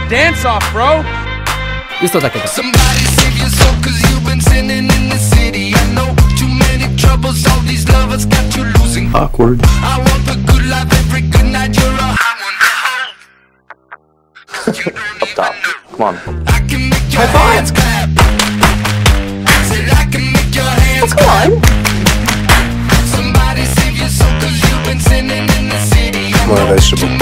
dance off, bro. 嘘だけど。 Somebody save your soul, cause you've been sinning in the city. I know too many troubles, all these lovers got you losing. Awkward. I want the good life every good night, you're a high one. Up top. Come on. I can make your hands clap. Said I can make your hands clap. Somebody save your soul, cause you've been sinning in the city. I More know vegetable. too